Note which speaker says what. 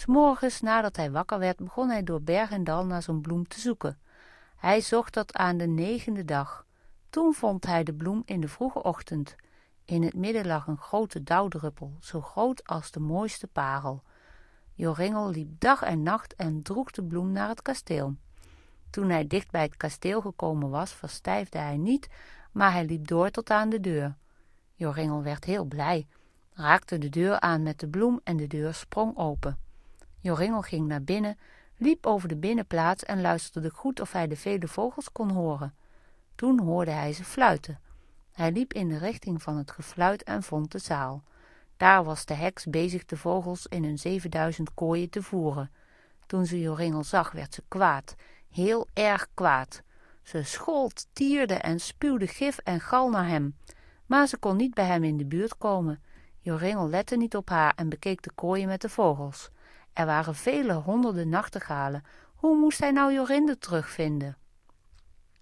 Speaker 1: 'S Morgens nadat hij wakker werd, begon hij door berg en dal naar zo'n bloem te zoeken. Hij zocht tot aan de 9e dag. Toen vond hij de bloem in de vroege ochtend. In het midden lag een grote dauwdruppel, zo groot als de mooiste parel. Joringel liep dag en nacht en droeg de bloem naar het kasteel. Toen hij dicht bij het kasteel gekomen was, verstijfde hij niet, maar hij liep door tot aan de deur. Joringel werd heel blij, raakte de deur aan met de bloem en de deur sprong open. Joringel ging naar binnen, liep over de binnenplaats en luisterde goed of hij de vele vogels kon horen. Toen hoorde hij ze fluiten. Hij liep in de richting van het gefluit en vond de zaal. Daar was de heks bezig de vogels in hun 7000 kooien te voeren. Toen ze Joringel zag, werd ze kwaad, heel erg kwaad. Ze schold, tierde en spuwde gif en gal naar hem. Maar ze kon niet bij hem in de buurt komen. Joringel lette niet op haar en bekeek de kooien met de vogels. Er waren vele honderden nachtegalen. Hoe moest hij nou Jorinde terugvinden?